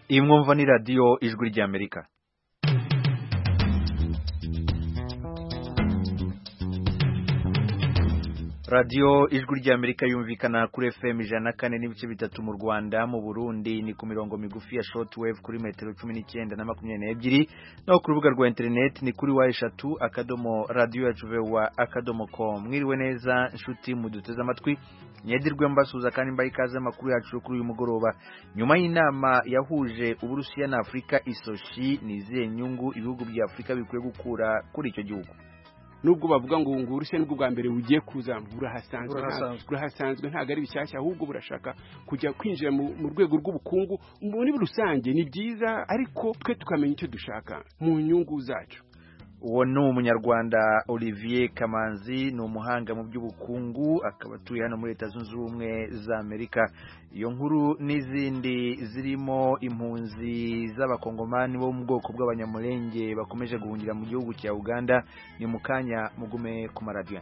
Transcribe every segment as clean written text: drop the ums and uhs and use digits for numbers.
Iyi mwumva ni radio Ijwi ry'Amerika. Radio Ijwi ry'Amerika yumvikana kuri FM 104.3 mu Rwanda, mu Burundi ni ku mirongo migufi ya shortwave kuri metero 19 na 22, no ku rubuga rwa internet ni kuri wa@radioyacu.com. Mwiriwe neza nshuti muduteze amatwi, nyedirwe mbasuza kandi mbaye ikaze amakuru yacu kuri uyu mugoroba. Nyuma y'inama yahuje Uburusiya na Afrika isoshi, nizihe nyungu ibihugu bya Afrika bikwiye gukura kuri icyo gihugu? Nubwo bavuga ngo Uburusiya nibwo bwa mbere bugiye kuzambura hasanzwe ntago ari bishyashya, ahubwo burashaka kujya kwinjira mu rwego rw'ubukungu muri rusange. Ni byiza, ariko twe tukamenya icyo dushaka mu nyungu zacu. Uwo ni umunyarwanda Olivier Kamanzi, ni umuhanga mu by'ubukungu, akaba atuye hano muri Leta Zunze Ubumwe za Amerika. Iyo nkuru n'izindi zirimo impunzi z'abakongomani bo mu bwoko bw'abanyamulenge bakomeje guhungira mu gihugu cya Uganda, ni mukanya mugume ku maradiyo.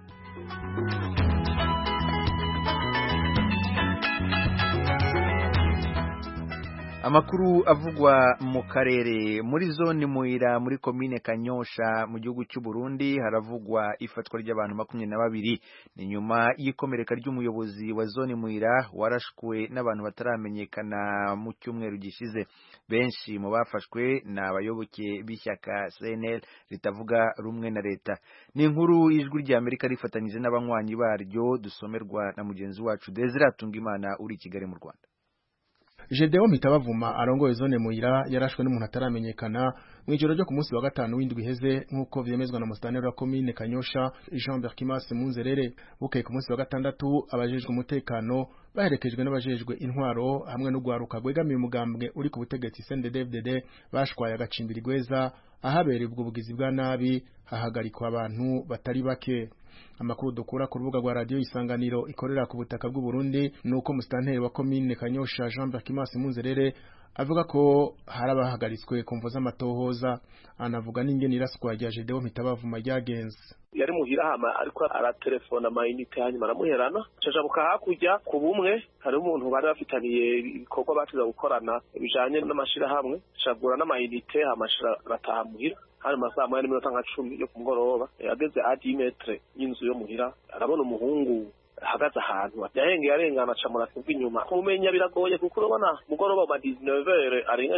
Amakuru avugwa mu karere. Muri zone Muhira muri komine Kanyosha mu gihugu cy'u Burundi haravugwa ifatwa ry'abantu 22. Ni nyuma y'ikomereka ry'umuyobozi wa zone Muhira warashwe n'abantu bataramenyekana mu cyumweru gishize. Benshi mu bafashwe na abayoboke b'ishyaka CNL ritavuga rumwe na leta. Ni inkuru Ijwi ry'Amerika rifatanyije n'abanywanyi baryo, dusomerwa na mugenzi wacu Desire Atungimana uri Kigali mu Rwanda. Jedeo Mitabavuma arongoye zone Muhira yarashwe n'umuntu ataramenyekana mu ijoro ryo ku munsi wa gatanu w'indwi iheze, nk'uko vyemezwa na mustaneri wa komine Kanyosha Jean Berkimas Munzerere. Bukeye ku munsi wa gatandatu abajejwe umutekano baherekejwe n'abajejwe intwaro hamwe n'ugwaruka gwegamiye umugambwe uri ku butegetsi CNDD-FDD bashwaye agacimbiri gweza ahabereye ubwo bugizi bwa nabi, hahagarikwa abantu batari bake. Amakuru dukura ku rubuga rwa radio Isanganiro ikorera ku butaka bw'u Burundi nuko mustanteri wa komine Kanyosha Jean Berkimas Munzerere avuga ko harabahagaritswe ku mvo z'amatohoza. Anavuga n'ingene iraswa rya Jedeo Mitabavuma ryagenze. Yari muhira hama ariko aratelefona amayinite hanyuma aramuherana cajabuka hakurya ku bumwe. Hari umuntu bari bafitaniye ibikorwa batiza gukorana bijanye n'amashira hamwe, cagura n'amayinite amashira rataha muhira. Hari masaha 10 yo kumugoroba yageze a 10 metre y'inzu yo muhira, arabona umuhungu hagaze ahantu yahengeye arengana acamura kubw'inyuma. Kumenya biragoye kuko urabona mugoroba ma 19h arenga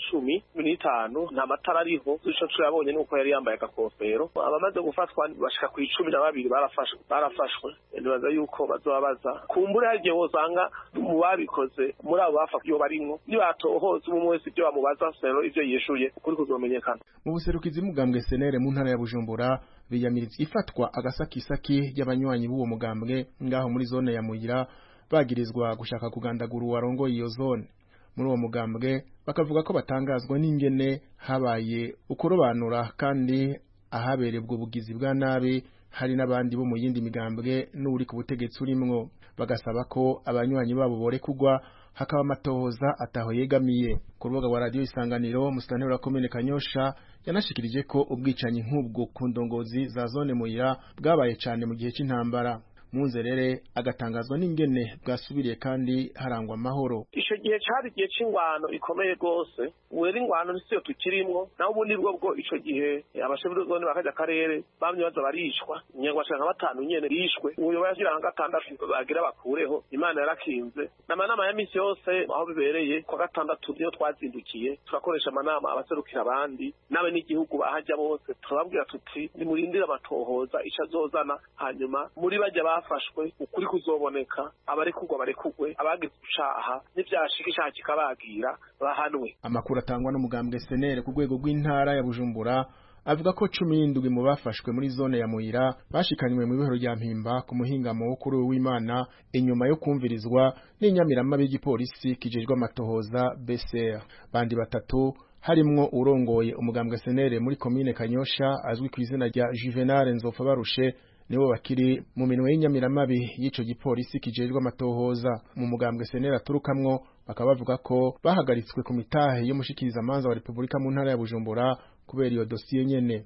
10:15 nta matara ariho. Ico yabonye nuko yari yambaye akakofero. Abamaze gufatwa bashika ku 12 barafashwe. Ndibaza yuko bazobabaza kumbure hagiye wosanga mu babikoze muri abo bafakyo barimwo, nibatohoza umwe wese ibyo bamubaza sero ivyo yishuye kuri kuzomenyekana. Mu buserukizi mugambwe senere mu ntara ya Bujumbura biyamiritse ifatwa agasakisaki y'abanywanyi b'uwo mugambwe ngaho muri zone ya Muhira bagirizwa gushaka kugandagura uwarongoye iyo zone. Muri uwo mugambwe bakavuga ko batangazwa n'ingene habaye ukurobanura kandi ahabereye ubwo bugizi bwa nabi hari n'abandi bo mu yindi migambwe n'uri ku butegetsi urimwo. Bagasaba ko abanywanyi babo bore kugwa hakaba amatohoza ataho yegamiye. Ku rubuga rwa radio Isanganiro mustaneri wa komine Kanyosha yanashikirije ko ubwicanyi nk'ubwo ku ndongozi za zone Muhira bwabaye cyane mu gihe cy'intambara. Munzerere agatangazwa n'ingene bwasubiriye kandi harangwa amahoro. Ico gihe cyari gihe c'ingwano ikomeye gose, wera ingwano nisiyo tukirimwo, naho ubundi bwo ico gihe abasheburu zone bakaja karere bamye baza barishwa, nyangwashaka 5 nyene bishwe. Uyo yashira nka 6 bagira bakureho, Imana yarakinze. N'amanama ya misi yose aho bibereye kwa 6 niyo twazindukiye turakoresha amanama abaserukira abandi nabe n'igihugu bahaja bose, turababwira tuti ni murindira amatohoza icazozana, hanyuma muri bajya bafashwe ukuri kuzoboneka, abarekugwa barekugwe, abagize ucaha n'ivyashikisha kikabagira bahanwe. Amakuru atangwa n'umugambwe senere ku rwego rw'intara ya Bujumbura avuga ko 17 mu bafashwe muri zone ya Muhira bashikanywe mu bihero rya Mpimba ku muhingamo wo kuri w'Imana inyuma yo kumvirizwa n'inyamirama b'igipolisi kijejwe amatohoza BCR. Bandi batatu harimwo urongoye umugambwe senere muri komine Kanyosha azwi ku izina rya Juvenal Nzofa barushe, nibo bakiri mu minwe y'inyamiramabi y'ico gipolisi kijejwe amatohoza. Mu mugambwe senera aturukamwo bakaba bavuga ko bahagaritswe ku mitahe yo mushikiriza amanza wa Republika mu ntara ya Bujumbura kubera iyo dosiye nyene.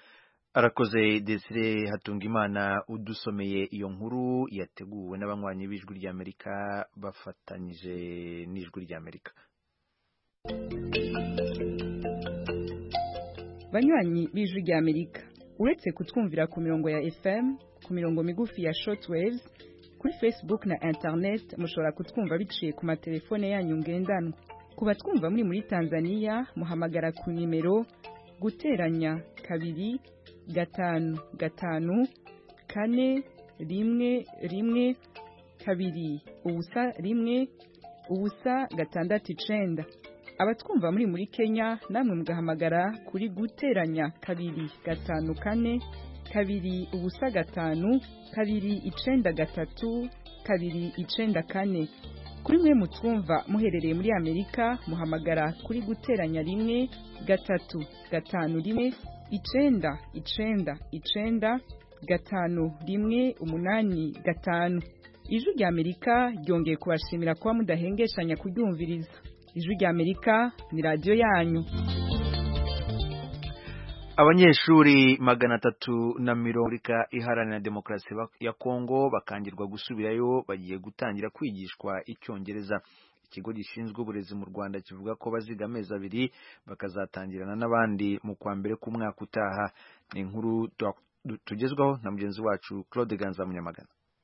Arakoze Desire Hatungimana udusomeye iyo nkuru yateguwe n'abanywanyi b'Ijwi ry'Amerika bafatanyije n'Ijwi ry'Amerika. Banywanyi b'Ijwi rya Amerika, uretse kutwumvira ku mirongo ya FM, ku mirongo migufi ya shortwaves, kuri Facebook na internet mushobora kutwumva biciye ku matelefone yanyu ngendanwa. Kuba twumva muri Tanzania muhamagara ku nimero guteranya 255 4 1 1 2 ubusa 1 ubusa 6 abatwumva muri Kenya namwe mugahamagara kuri guteranya 254 2 ubusa 5 2 93 2 94. Kuri mwe mutwumva muherereye muri Amerika muhamagara kuri guteranya 1 3 5 1 9 9 9 5 1 8 5. Ijwi rya Amerika ryongeye kubashimira kuba mudahengeshanya kuryumviriza. Ijwi rya Amerika ni radio yanyu. Abanyeshuri 340 iharanira demokarasi ya Kongo bakangirwa gusubirayo bagiye gutangira kwigishwa icyongereza. Ikigo gishinzwe uburezi mu Rwanda kivuga ko baziga amezi 2 bakazatangirana n'abandi mu kwa mbere ku mwaka utaha. Ni inkuru tugezwaho na mugenzi wacu Claude Ganza Munyamagana.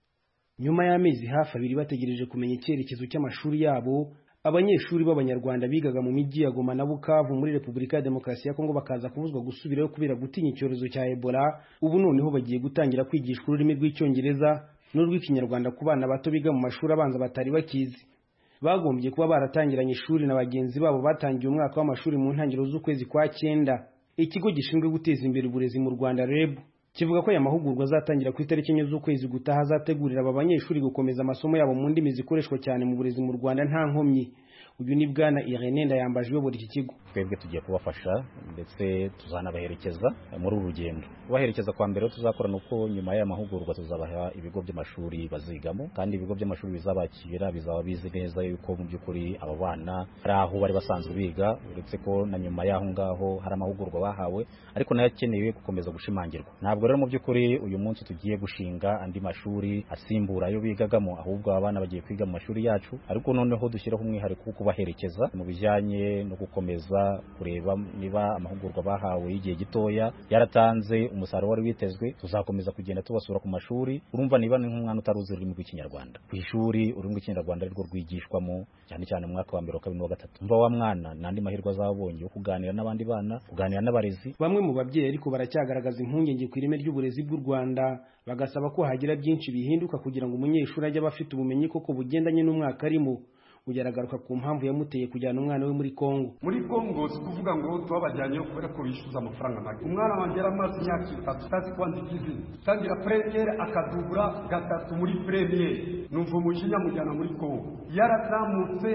Nyuma y'amezi hafi 2 bategereje kumenya icyerekezo cy'amashuri yabo, abanyeshuri b'abanyarwanda bigaga mu mijyi ya Goma na Bukavu muri Repubulika ya Demokarasi ya Kongo bakaza kubuzwa gusubirayo kubera gutinya icyorezo cya Ebola. Ubu noneho bagiye gutangira kwigishwa ururimi rw'icyongereza n'urw'ikinyarwanda ku bana bato biga mu mashuri abanza batari bakizi. Bagombye kuba baratangiranye ishuri na bagenzi babo batangiye umwaka w'amashuri mu ntangiriro z'ukwezi kwa 9. Ikigo gishinzwe guteza imbere uburezi mu Rwanda REB kivuga ko aya mahugurwa azatangira ku itariki 9 z'ukwezi gutaha azategurira aba banyeshuri gukomeza amasomo yabo mu ndimi zikoreshwa cyane mu burezi mu Rwanda nta nkomyi. Uyu ni bwana Irene Ndayambaje uyobora iki kigo. Twebwe tugiye kubafasha ndetse tuzanabaherekeza muri uru rugendo. Baherekeza kwa mbere tuzakora nuko nyuma y'aya mahugurwa tuzabaha ibigo by'amashuri bazigamo, kandi ibigo by'amashuri bizabakira bizaba bizi neza yuko mu by'ukuri aba bana ari aho bari basanzwe biga, uretse ko na nyuma y'aho ngaho hari amahugurwa bahawe ariko nayo akenewe gukomeza gushimangirwa. Ntabwo rero mu by'ukuri uyu munsi tugiye gushinga andi mashuri asimbura ayo bigagamo, ahubwo abana bagiye kwiga mu mashuri yacu, ariko noneho dushyiraho umwihariko kubaherekeza mu bijyanye no gukomeza kureba niba amahugurwa bahawe y'igihe gitoya yaratanze umusaruro wari witezwe. Tuzakomeza kugenda tubasura ku mashuri. Urumva niba ni nk'umwana utaruzi ururimi rw'ikinyarwanda ku ishuri, ururimi rw'ikinyarwanda rwo rwigishwamo cyane cyane mu mwaka wa 1 wa 2 wa 3. Umva wa mwana nandi mahirwe azabonye yo kuganira n'abandi bana, kuganira n'abarezi. Bamwe mu babyeyi ariko baracyagaragaza impungenge ku ireme ry'uburezi bw'u Rwanda, bagasaba ko hagira byinshi bihinduka kugira ngo umunyeshuri ajye abafite ubumenyi koko bugendanye n'umwaka arimo. Ugeragaruka ku mpamvu yamuteye kujyana umwana we muri Kongo. Muri Kongo kuvuga ngo twabajyanye kubera ko bishyuza amafaranga make. Umwana wanjye yaramaze imyaka 3 tazi kwandika izina, tangira premiere akadubura 3 muri premiere, numva umujinya mujyana muri Kongo. Yarazamutse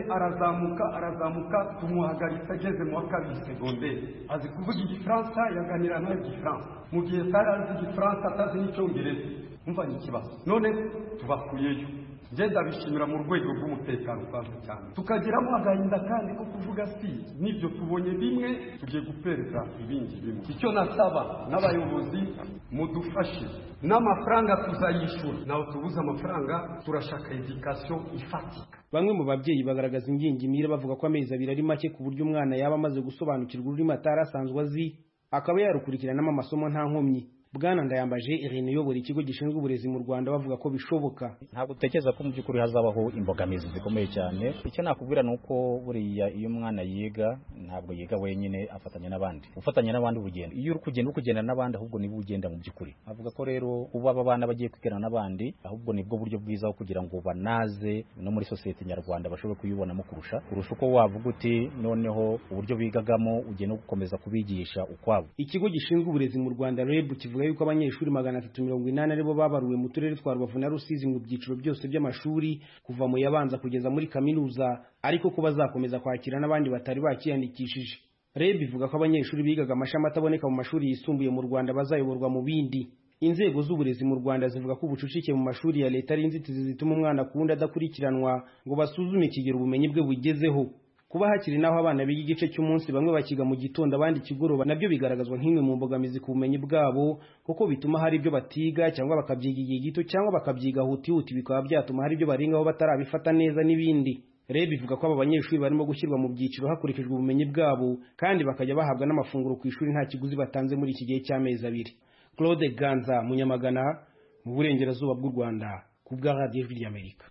arazamuka tumuhagaritse ageze mu wa 2 secondaire. Azi kuvuga igifaransa, yaganira nawe igifaransa, mu gihe azi igifaransa atazi n'icyongereza. Umva ni ikibazo. None tubakuyeyo ngenda bishimira mu rwego rw'umutekano kwazo cyane, tukagiramo agahinda kandi ko kuvuga si nibyo tubonye bimwe tugiye gupereza ibindi bimwe. Icyo nasaba n'abayobozi mudufashe n'amafaranga tuzayishura, naho tubuze amafaranga turashaka education ifatika. Bamwe mu babyeyi bagaragaza ingingimira bavuga ko amezi 2 ari make ku buryo umwana yaba amaze gusobanukirwa ururimi atarasanzwe azi, akaba yarukurikiranamo amasomo nta nkomyi. Bwana Ndayambaje Irene uyobora ikigo gishinzwe uburezi mu Rwanda bavuga ko bishoboka. Ntabwo utekereza ko mu by'ukuri hazabaho imbogamizi zikomeye cyane. Icyo nakubwira nuko buriya iyo umwana yiga ntabwo yiga wenyine, afatanya n'abandi. Ufatanya n'abandi urugendo. Iyo uri kugenda n'abandi ahubwo niba ugenda mu by'ukuri. Avuga ko rero kuba abana bagiye kwigana n'abandi ahubwo nibwo buryo bwiza kugira ngo banaze no muri societe nyarwanda bashobore kuyibonamo kurusha uko wavuga uti noneho uburyo bigagamo ugiye no gukomeza kubigisha ukwabo. Ikigo gishinzwe uburezi mu Rwanda REB kivuga yuko abanyeshuri 380 aribo babaruwe mu turere twa Rubavu na Rusizi mu byiciro byose by'amashuri kuva mu yabanza kugeza muri kaminuza, ariko ko bazakomeza kwakira n'abandi batari bakiyandikishije. REB ivuga ko abanyeshuri bigaga amashami ataboneka mu mashuri yisumbuye mu Rwanda bazayoborwa mu bindi. Inzego z'uburezi mu Rwanda zivuga ko ubucucike mu mashuri ya leta ari inzitizi zituma umwana kundi adakurikiranwa ngo basuzume ikigero ubumenyi bwe bugezeho. Kuba hakiri naho abana biga igice cy'umunsi bamwe bakiga mu gitondo abandi kigoroba nabyo bigaragazwa nk'imwe mu mbogamizi ku bumenyi bwabo, kuko bituma hari ibyo batiga cyangwa bakabyiga igihe gito cyangwa bakabyiga huti bikaba byatuma hari ibyo barengaho batarabifata neza n'ibindi. REB ivuga ko aba banyeshuri barimo gushyirwa mu byiciro hakurikijwe ubumenyi bwabo kandi bakajya bahabwa n'amafunguro ku ishuri nta kiguzi batanze muri iki gihe cy'amezi 2. Claude Ganza Munyamagana mu burengerazuba bw'u Rwanda ku bwa Radio Ijwi ry'Amerika.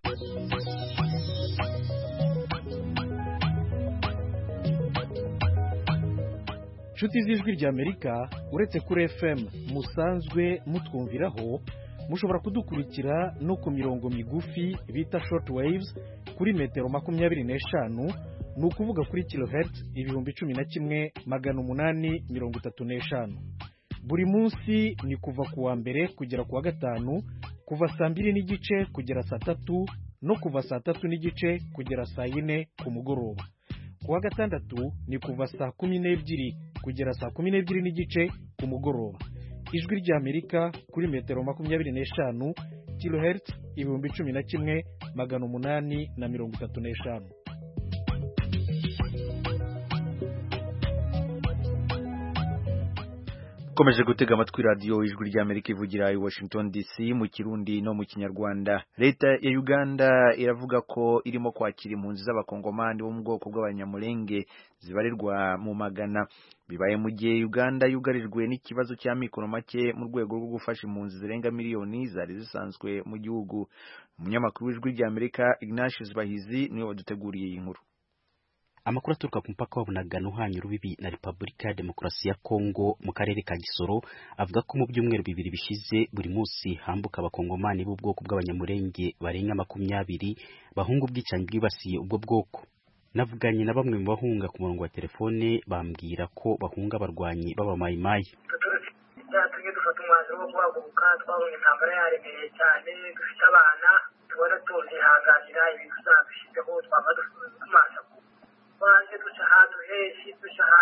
Nshuti z'Ijwi ry'Amerika uretse kuri FM musanzwe mutwumviraho mushobora kudukurikira no ku mirongo migufi bita short waves kuri metero 25 ni ukuvuga kuri kilohertz 11,835. Buri munsi ni kuva ku wa mbere kugera ku wa gatanu kuva saa 2:30 kugera saa 3 no kuva saa 3:30 kugera saa 4 ku mugoroba. Ku wa gatandatu ni kuva saa 12 kugera saa 12:30 ku mugoroba. Ijwi ry'Amerika kuri metero 25 kilohertz 11,835. Komeje gutega amatwi radio Ijwi ry'Amerika ivugira i Washington DC mu Kirundi no mu Kinyarwanda. Leta ya Uganda iravuga ko irimo kwakira impunzi z'abakongomani bo mu bwoko bw'abanyamulenge zibarirwa mu magana. Bibaye mu gihe Uganda yugarijwe n'ikibazo cya mikoro make mu rwego rwo gufasha impunzi zirenga miliyoni zari zisanzwe mu gihugu. Umunyamakuru w'Ijwi ry'Amerika Ignatius Bahizi niwe waduteguriye iyi nkuru. Amakuru aturuka ku mupaka wa Bunagana uhanye urubibi na Repubulika ya Demokarasi ya Kongo mu karere ka Gisoro avuga ko mu byumweru 2 bishize buri munsi hambuka abakongomani b'ubwoko bw'abanyamurenge barenga 20 bahunga ubwicanyi bwibasiye ubwo bwoko. Navuganye na bamwe mu bahunga ku murongo wa telefone bambwira ko bahunga abarwanyi b'abamayimayi. Tujye dufata umwanzuro wo guhaguruka twabonye intambara yaremereye cyane dufite abana tubona tuzihanganira ibintu zabishizeho twaba tumaze Wanjye duca ahantu henshi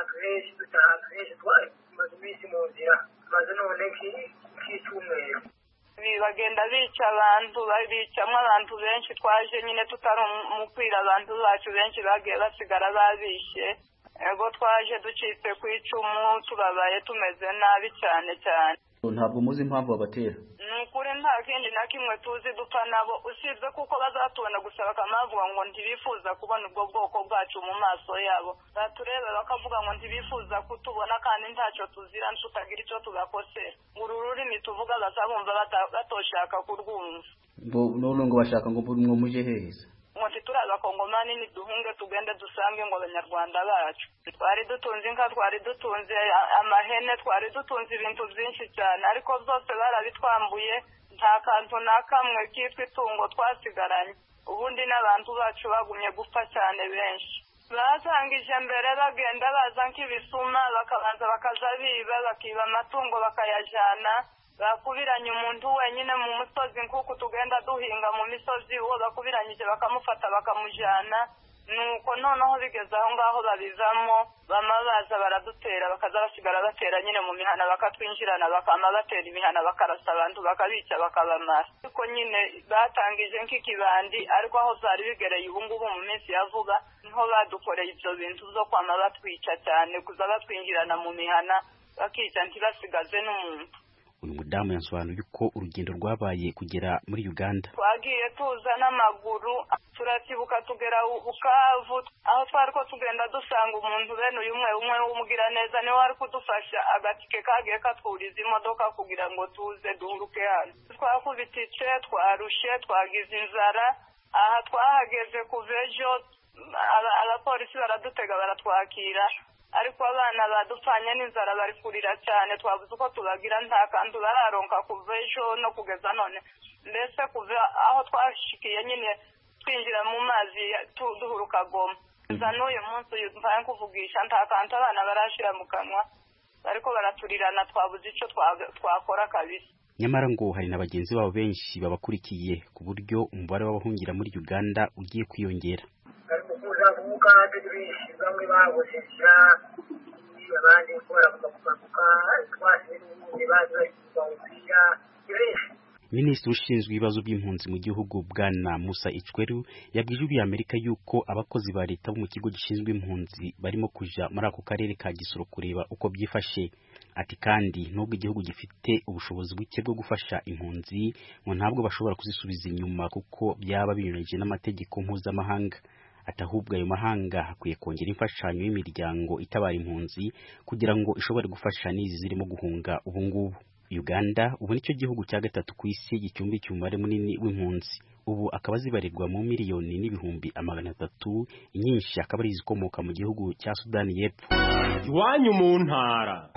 tumaze iminsi mu nzira maze none k'icyumweru bagenda bica abantu babicamo abantu benshi twaje nyine tutari umukwira abantu bacu benshi bagiye basigara babishe ego twaje ducitse ku icumu tubabaye tumeze nabi cyane cyane. Ntabwo muzi impamvu babatera? Nukuri nta kindi na kimwe tuzi dupfa nabo usibye kuko bazatubona gusa bakamavuga ngo ntibifuza kubona ubwo bwoko bwacu mu maso yabo. Batureba bakavuga ngo ntibifuza kutubona kandi ntacyo tuzira ntutagira icyo tugakosera. Uru rurimi tuvuga bazabumva batoshaka kurwumva. None ngo bashaka ngo muje heza. Ngo turi abakongomani niduhunge tugende dusange ngo abanyarwanda bacu. Twari dutunze inka, twari dutunze amahene, twari dutunze ibintu byinshi cyane ariko byose barabitwambuye nta kantu na kamwe kitwa itungo twasigaranye. Ubundi n'abantu bacu bagumye gupfa cyane benshi. Basangije mbere bagenda baza nk'ibisuma bakabanza bakaza biba bakiba amatungo bakayajana. Bakubiranye umuntu wenyine mu musozi nkuko tugenda duhinga mu misozi uwo bakubiranyije bakamufata bakamujana nuko noneho bigeze aho ngaho babizamo bamabaza baradutera bakaza basigara batera nyine mu mihana bakatwinjirana bakama batera imihana bakarasa abantu bakabica bakabamara ariko nyine batangije nk'ikibandi ariko aho zari bigereye ubu ngubu mu minsi ya vuba niho badukoreye ibyo bintu byo kwama batwica cyane kuza batwinjirana mu mihana bakica ntibasigaze n'umuntu. Uyu mudamu yansobanuye uko urugendo rwabaye kugera muri Uganda. Twagiye tuza n'amaguru turatibuka tugera Bukavu aho twari ko tugenda dusanga umuntu bene uyu umwe w'umugira neza niwe wari kudufasha agatike kagiye katwuriza imodoka kugira ngo tuze duhuruke hano. Twakubititse twarushe twagize inzara aha twahageze kuvejo abapolisi baradutega baratwakira ariko abana badupfanye n'inzara bari kurira cyane twavuze uko tubagira nta kantu bararonka kuva ejo no kugeza none mbese kuva aho twashikiye nyine twinjira mu mazi duhuruka Goma za n'uyu munsi mvaye kuvugisha nta kantu abana barashira mu kanwa ariko baraturirana twabuze icyo twakora kabisa. Nyamara ngo hari na bagenzi babo benshi babakurikiye ku buryo umubare w'abahungira muri Uganda ugiye kwiyongera. Bamwe babujija abandi kubera kumakuka twashyira n'ubundi baje bawupira. Minisitiri ushinzwe ibibazo by'impunzi mu gihugu Bwana Musa Ichweru yabwije Ijwi ry'Amerika yuko abakozi ba leta bo mu kigo gishinzwe impunzi barimo kuja muri ako karere ka Gisoro kureba uko byifashe. Ati kandi nubwo igihugu gifite ubushobozi buke bwo gufasha impunzi ngo ntabwo bashobora kuzisubiza inyuma kuko byaba binyuranyije n'amategeko mpuzamahanga. atahubwo ayo mahanga hakwiye kongera imfashanyo y'imiryango itabara impunzi kugira ngo ishobore gufasha n'izi zirimo guhunga ubu ngubu. Uganda ubu nicyo gihugu cya gatatu ku isi gicumbikiye umubare munini w'impunzi, ubu akaba zibarirwa mu miliyoni n'ibihumbi 300, inyinshi akaba ari izikomoka mu gihugu cya Sudani y'Epfo. Iwanyu mu ntara.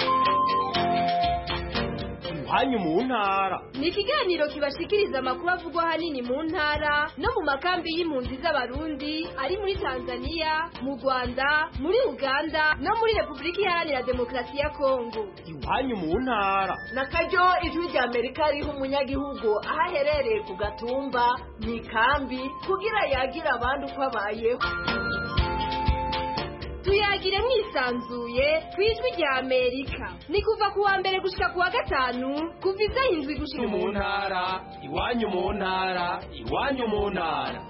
Iwanyu mu ntara ni ikiganiro kibashikiriza amakuru avugwa hanini mu ntara no mu makambi y'impunzi z'abarundi ari muri Tanzania, mu Rwanda, muri Uganda no muri Repubulika Iharanira Demokarasi ya Kongo. Iwanyu mu ntara nakaryo ijwi rya Amerika riha umunyagihugu aho aherereye ku gatumba mu ikambi kugira yagira abandi uko abayeho. Tuyagire mwisanzuye kwijwi rya Amerika. Ni kuva kuwa mbere gushika kuwa gatanu kuva isaha 7 gushika mu ntara. Iwanyu mu ntara, iwanyu mu ntara.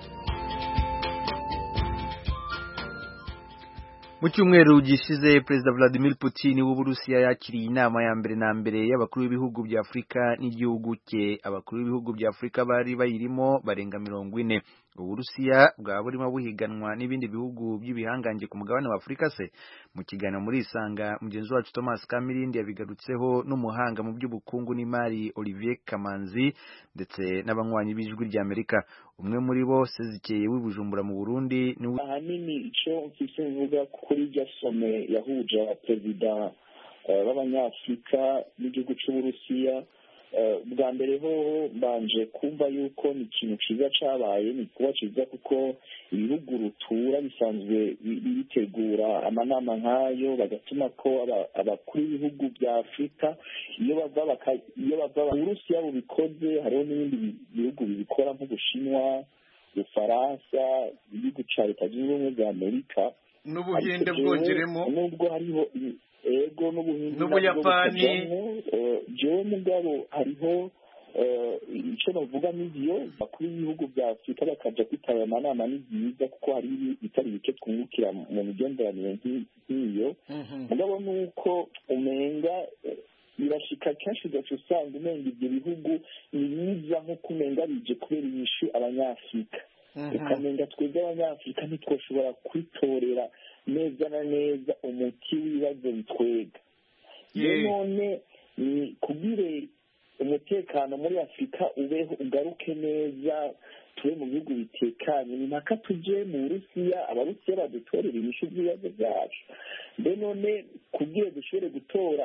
Mu cyumweru gishize Perezida Vladimir Putin w'Uburusiya yakiriye inama ya mbere na mbere y'abakuru b'ibihugu bya Afrika n'igihugu cye. Abakuru b'ibihugu bya Afrika bari bayirimo barenga 40. Uburusiya bwaba burimo buhiganwa n'ibindi bihugu by'ibihanganje ku mugabane wa Afrika se? Mu kiganiro muri Isanga mugenzi wacu Thomas Kamirindi yabigarutseho n'umuhanga mu by'ubukungu n'imari Olivier Kamanzi ndetse n'abanywanyi b'ijwi rya Amerika. Umwe muri bo Sezikeye w'Ibujumbura mu Burundi ni ahanini icyo mfise mvuga kuri rya some yahuje perezida b'abanyafrika n'igihugu cy'Uburusiya. Bwa mbere ho mbanje kumva yuko ni ikintu cyiza cyabaye, ni kuba cyiza kuko ibihugu rutura bisanzwe bitegura amanama nk'ayo bagatuma ko abakuru b'ibihugu bya Afrika iyo bava Uburusiya bubikoze, hariho n'ibindi bihugu bibikora nk'Ubushinwa, Ufaransa, igihugu cya Leta Zunze Ubumwe za Amerika n'Ubuhinde bwongeremo, nubwo hariho ego n'Ubuyapani. Jewe mugabo hariho icyo bavuga n'ibyo bakuru b'ibihugu bya Afrika bakaja kwitaba amanama ni byiza kuko hari bitari bike twungukira mu migenderanire nk'iyo. Mugabo nuko umenga birashika kenshi gace usanga umenga ibyo bihugu ni biza nko kumenga bije kubera inyishu abanyafrika, ukamenga twebwe abanyafrika ntitwoshobora kwitorera neza na neza umuti w'ibibazo bitwega. None ni kubire umutekano muri Afrika ubeho ugaruke neza, tube mu bihugu bitekanye, ni mpaka tuje mu Burusiya abarusiya badutorera inyishu z'ibibazo byacu. None kubwire dushobore gutora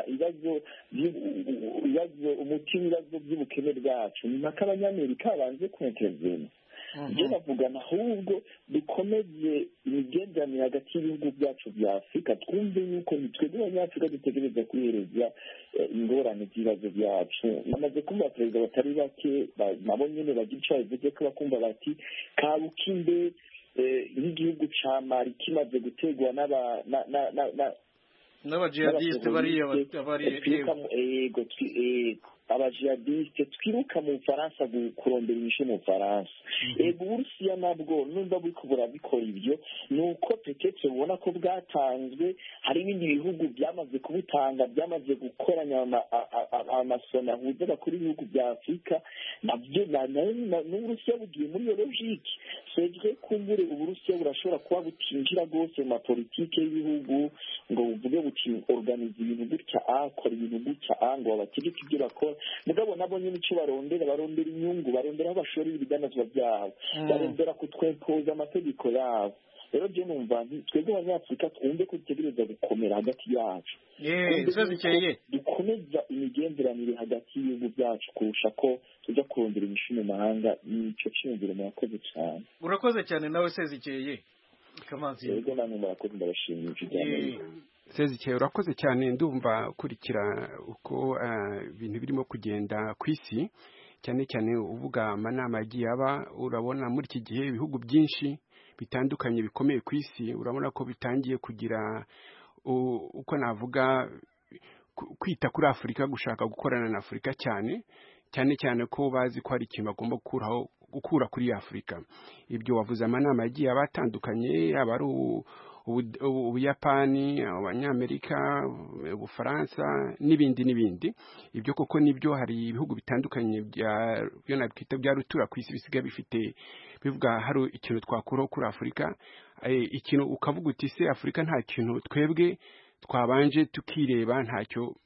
umuti w'ibibazo by'ubukene bwacu, ni mpaka abanyamerika babanze kwintervene. Je navugana ahubwo dukomeze imigenderanire hagati y'ibihugu byacu bya Afrika, twumve yuko ni twebwe abanyafrika dutegereza kwihereza ingorane z'ibibazo byacu. Namaze kumva perezida batari bake nabo nyene bagira ico bavuze ko bakumva bati kabukinde nk'igihugu ca Mali kimaze gutegwa n'abajihadiste bariya abajihadiste twiruka mu Bufaransa kurondera inyishu mu Bufaransa. Uburusiya nabwo numva buriko burabikora ibyo, nuko petete ubona ko bwatanzwe, hari ibindi bihugu byamaze kubutanga, byamaze gukoranya amasona ahuza abakuru b'ibihugu bya Afrika, nabyo n'Uburusiya bugiye muri iyo logike. Sejwe kumbure Uburusiya burashobora kuba butinjira rwose mu mapolitike y'ibihugu ngo buvuge buti organize ibintu gutya akora ibintu gutya ngo babategeke ibyo bakora. Mugabo nabo nyine icyo barondera inyungu, barondera aho bashora ibidanazwa byabo, barondera kutwempoza amategeko yabo. Rero je numva twebwe abanyafrika twumve ko dutegereza gukomera hagati yacu, dukomeza imigenderanire hagati y'ibihugu byacu kurusha ko tujya kurondera inyishu mu mahanga. Nico cyiyumviro murakoze cyane. Urakoze cyane nawe Sezikeye Kamanzi. Yego namwe murakoze, ndabashimiye cyane. Sezikeye urakoze cyane, ndumva kurikira uko ibintu birimo kugenda ku isi, cyane cyane uvuga amanama yagiye aba. Urabona muri iki gihe ibihugu byinshi bitandukanye bikomeye ku isi, urabona ko bitangiye kugira uko navuga kwita kuri Afrika, gushaka gukorana na Afrika cyane ko bazi ko hari ikintu bagomba gukura kuri Afrika. Ibyo wavuze amanama yagiye abatandukanye, yaba ari Ubuyapani, Abanyamerika, Ubufaransa n'ibindi. Ibyo koko nibyo, hari ibihugu bitandukanye byo nakwita bya rutura ku isi bisigaye bifite bivuga hari ikintu twakuraho kuri Afurika, ikintu ukavuga uti se Afurika nta kintu twebwe twabanje tukireba, ntacyo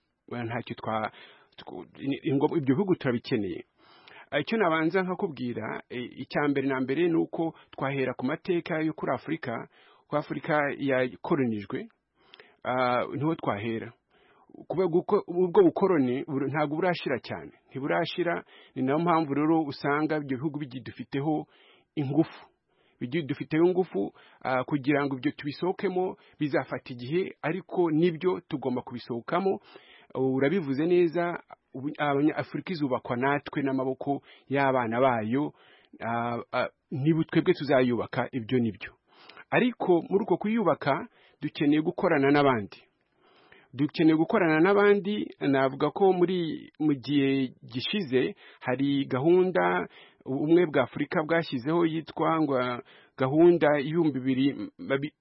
ibyo bihugu turabikeneye. Icyo nabanza nkakubwira, icya mbere na mbere ni uko twahera ku mateka yo kuri Afurika, ko Afurika yakoronijwe, niho twahera. Ubwo bukoroni ntabwo burashira cyane, ntiburashira. Ni nayo mpamvu rero usanga ibyo bihugu bigidufiteho ingufu, kugira ngo ibyo tubisohokemo bizafata igihe, ariko nibyo tugomba kubisohokamo. Urabivuze neza, Afurika izubakwa natwe n'amaboko y'abana bayo, niba twebwe tuzayubaka, ibyo nibyo. Ariko muri uko kuyubaka dukeneye gukorana n'abandi. Navuga ko mu gihe gishize hari gahunda ubumwe bwa Afurika bwashyizeho yitwa ngo gahunda y'ibihumbi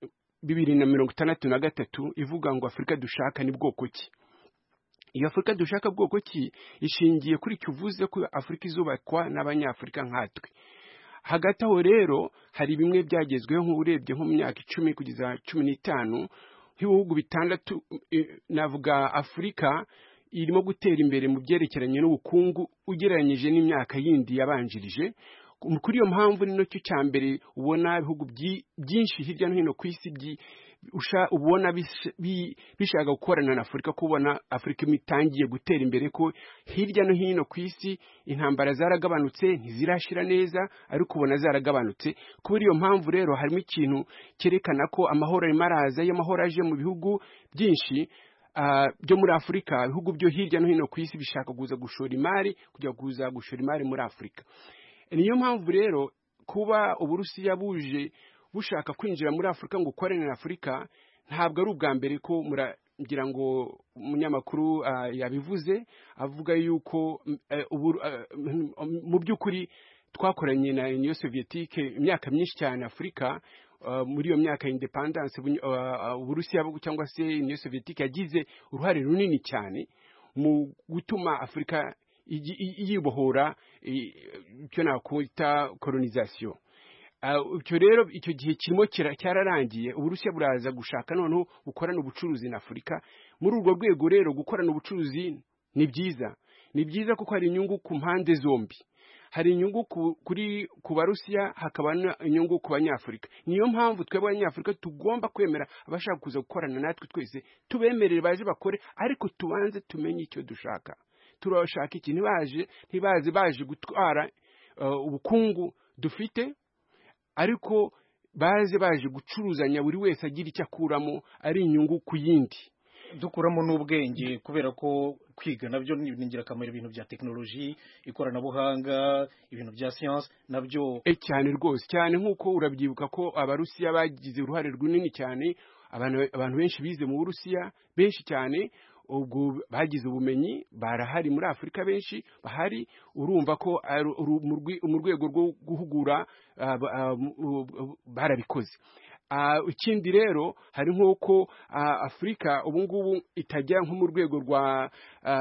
2063 ivuga ngo Afurika dushaka ni bwoko ki. Iyo Afurika dushaka bwoko ki ishingiye kuri icyo uvuze ko Afurika izubakwa n'Abanyafurika nkatwe. Hagati aho rero hari bimwe byagezweho, nk'urebye nko mu myaka 10 kugeza 15, nk'ibihugu bitandatu. Navuga Afurika irimo gutera imbere mu byerekeranye n'ubukungu ugereranyije n'imyaka yindi yabanjirije. Kuri iyo mpamvu ni nacyo cya mbere ubona ibihugu byinshi hirya no hino ku isi ubona bishaka gukorana na Afurika, kubona Afurika itangiye gutera imbere, ko hirya no hino ku isi intambara zaragabanutse, ntizirashira neza, ariko ubona zaragabanutse. Kuri iyo mpamvu rero harimo ikintu cyerekana ko amahoro arimo araza. Iyo amahoro aje mu bihugu byinshi byo muri Afurika, ibihugu byo hirya no hino ku isi bishaka kuza gushora imari muri Afurika. Niyo mpamvu rero kuba Uburusiya bushaka kwinjira muri Afurika ngo ukorane na Afurika, ntabwo ari ubwa mbere. ko ngira ngo umunyamakuru yabivuze, avuga yuko mu by'ukuri twakoranye na Union Soviétique imyaka myinshi cyane. Afurika muri iyo myaka independence, Uburusiya cyangwa se Union Soviétique yagize uruhare runini cyane mu gutuma Afurika yibohora icyo nakwita colonisation. Icyo rero icyo gihe kirimo cyararangiye. Uburusiya buraza gushaka noneho bukorana ubucuruzi na Afurika. Muri urwo rwego rero gukorana ubucuruzi ni byiza kuko hari inyungu ku mpande zombi. Hari inyungu ku Barusiya, hakaba inyungu ku Banyafurika. Niyo mpamvu twebwe Abanyafurika tugomba kwemera abashaka kuza gukorana natwe, twese tubemerere baje bakore, ariko tubanze tumenye icyo dushaka. Turashaka iki? Ntibaze baje gutwara ubukungu dufite, ariko baje gucuruzanya, buri wese agira icyo akuramo, ari inyungu ku yindi. Dukuramo n'ubwenge, kubera ko kwiga nabyo ni ingirakamaro. Ibintu bya tekinoloji, ikoranabuhanga, ibintu bya siyansi nabyo cyane rwose cyane. nk'uko urabyibuka ko Abarusiya bagize uruhare runini cyane. Abantu benshi bize mu Burusiya, benshi cyane, ubwo bagize ubumenyi, barahari muri Afurika, benshi bahari. Urumva ko mu rwego rwo guhugura barabikoze. Ikindi rero hari nk'uko Afurika ubu ngubu itajya nko mu rwego rwa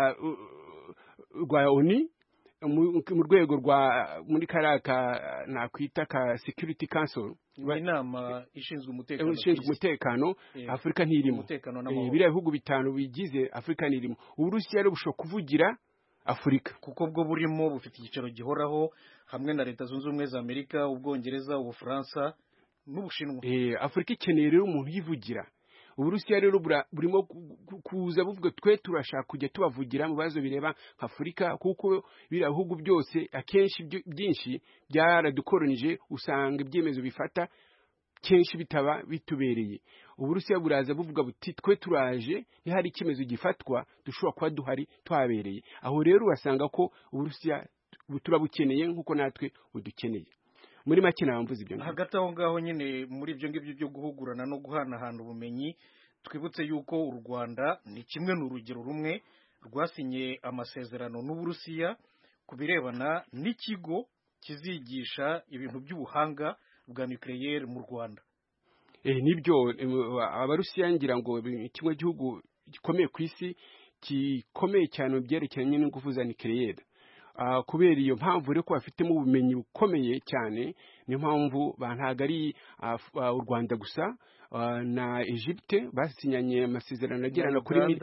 ONU, mu rwego muri karaka nakwita ka Security Council, inama ishinzwe umutekano. Afurika ntirimo. Biriya bihugu 5 bigize Afurika ntirimo. Uburusiya rero bushobora kuvugira Afurika kuko bwo burimo bufite igiciro gihoraho hamwe na Leta Zunze Ubumwe za Amerika, Ubwongereza, Ubufaransa n'Ubushinwa. Afurika ikeneye rero umuntu yivugira. Uburusiya rero burimo kuza buvuga twe turashaka kujya tubavugira mu bibazo bireba Afurika, kuko biriya bihugu byose akenshi byinshi byaradukoronije. Usanga ibyemezo bifata kenshi bitaba bitubereye. Uburusiya buraza buvuga buti twe turaje, ntihari icyemezo gifatwa dushobora kuba duhari twabereye. Aho rero urasanga ko Uburusiya turabukeneye nk'uko natwe budukeneye. Muri make namvuze ibyo. Hagati aho ngaho nyine muri ibyo ngibyo byo guhugurana no guhanahana ubumenyi, twibutse yuko u Rwanda ni kimwe n'urugero rumwe rwasinye amasezerano n'Uburusiya ku birebana n'ikigo kizigisha ibintu by'ubuhanga bwa nucleaire mu Rwanda. nibyo abarusiya ngira ngo kimwe gihugu gikomeye ku isi gikomeye cyane mu byerekeranye n'ingufu za nucleaire. Kubera iyo mpamvu rero ko bafitemo ubumenyi bukomeye cyane, niyo mpamvu ntago ari u Rwanda gusa na Egypte basinyanye amasezerano agera kuri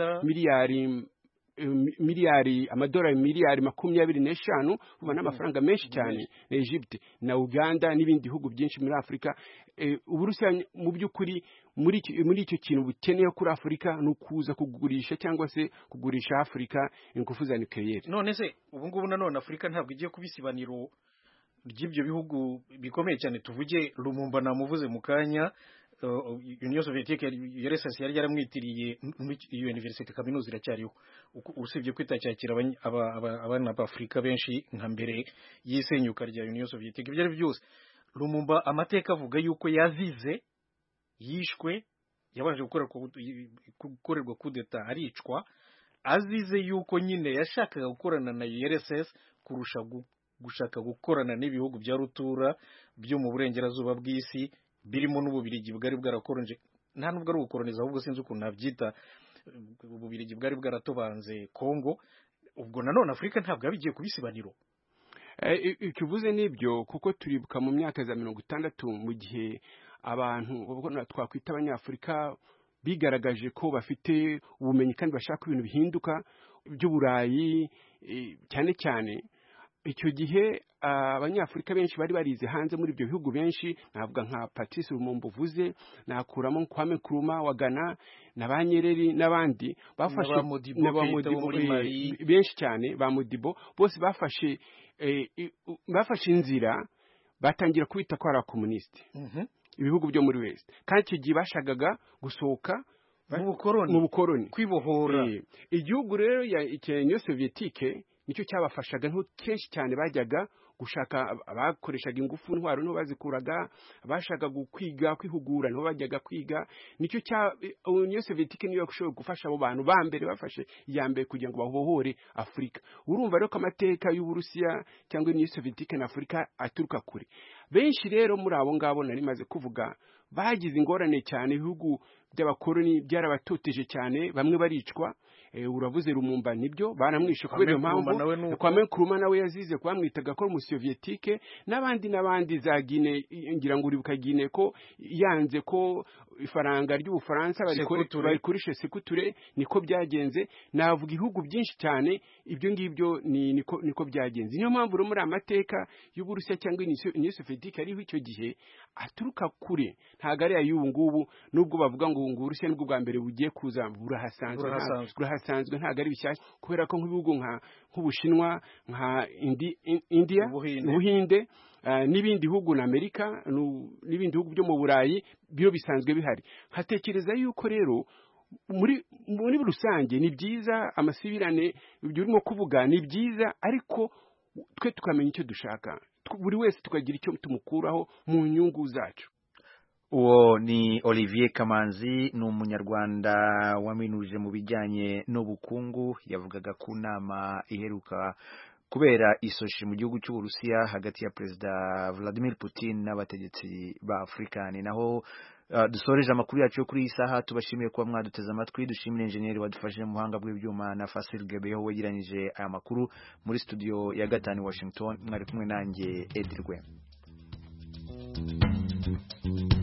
amadolari miliyari 25 ubona amafaranga menshi cyane na Egypte na Uganda n'ibindi bihugu byinshi muri Afrika. Uburusiya mu by'ukuri muri icyo kintu bukeneye kuri Afrika no kuza kugurisha cyangwa se kugurisha Afrika ingufu za nucleaire. None se ubu ngubu nanone Afrika ntabwo igiye kubisibaniro ry'ibyo bihugu bikomeye cyane, tuvuge Lumumba namuvuze mu kanya. Union Soviétique URSS yari yaramwitiriye iyo university kaminuza iracyariho, usibye kwitacyakira abana b'Afrika benshi nka mbere y'isenyuka rya Union Soviétique. Ibyo ari byose Lumumba amateka avuga yuko yazize, yishwe, yabanje gukorerwa kudeta aricwa, azize yuko nyine yashakaga gukorana na URSS kurusha gushaka gukorana n'ibihugu bya rutura byo mu burengerazuba bw'isi birimo n'Ububirigi bwari bwarakoronje, nta nubwo ari ugukoroniza ahubwo sinzi ukuntu nabyita. Ububirigi bwari bwaratobanze Kongo. Ubwo nanone Afrika ntabwo yabigiye kubisibaniro. Ikivuze nibyo kuko turibuka mu myaka za 60 mu gihe abantu twakwita abanyafrika bigaragaje ko bafite ubumenyi kandi bashaka ibintu bihinduka by'Uburayi cyane cyane. Icyo gihe abanyafrika benshi bari barize hanze muri ibyo bihugu benshi, navuga nka Patrice Lumumba uvuze, nakuramo Kwame Nkrumah wa Ghana na Banyereri n'abandi bafashe benshi cyane ba Modibo, bose bafashe inzira batangira kwita ko ari abakomunisite ibihugu byo muri West, kandi icyo gihe bashagaga gusohoka mu bukoroni kwibohora. Igihugu rero cya Union Soviétique nicyo cyabafashaga, nto kenshi cyane bajyaga gushaka, abakoreshaga ingufu ntwaro no bazikuraga, abashaka kwiga kwihugura no bajyaga kwiga. Nicyo Union Soviétique niyo yashobora gufasha abo bantu ba mbere bafashe iya mbere kugira ngo babohore Afrika. Urumva rero ko amateka y'Uburusiya cyangwa Union Soviétique na Afrika aturuka kure. Benshi rero muri abo ngabo nari maze kuvuga bagize ingorane cyane, ibihugu by'abakoloni byarabatoteje cyane, bamwe baricwa. Uravuze Lumumba nibyo baramwishe kubera iyo mpamvu. Kwame Nkrumah nawe yazize kwamwitaga ko umusovietike, n'abandi za Guinea, ngira ngo uribuka Guinea ko yanze ko ifaranga ry'Ubufaransa bari kuri Sékou-Touré, niko byagenze. Navuga ibihugu byinshi cyane ibyo ngibyo niko byagenze. Niyo mpamvu rero muri amateka y'Uburusiya cyangwa Union Soviétique ariho icyo gihe aturuka kure, ntago ari ay'ubu ngubu. Nubwo bavuga ngo Uburusiya nibwo bwa mbere bugiye kuza, burahasanzwe ntago ari bishyashya, kubera ko nk'ibihugu nk'Ubushinwa, nka India, Ubuhinde n'ibindi bihugu na Amerika n'ibindi bihugu byo mu Burayi byo bisanzwe bihari. Hatekereza yuko rero muri rusange ni byiza amasibirane ibyo urimo kuvuga ni byiza, ariko twe tukamenya icyo dushaka, buri wese tukagira icyo tumukuraho mu nyungu zacu. Uwo ni Olivier Kamanzi, ni umunyarwanda waminuje mu bijyanye n'ubukungu. Yavugaga ku nama iheruka kubera isoshi mu gihugu cy'Uburusiya hagati ya Perezida Vladimir Putin n'abategetsi ba Afrika. Ni naho dusoreje amakuru yacu yo kuri iyi saha. Tubashimiye kuba mwaduteze amatwi. Dushimire engineer wadufashije mu buhanga bw'ibyuma na Fasil Gebeho wegeranyije aya makuru muri studio ya 5 Washington. Mwari kumwe nanjye Edirwe.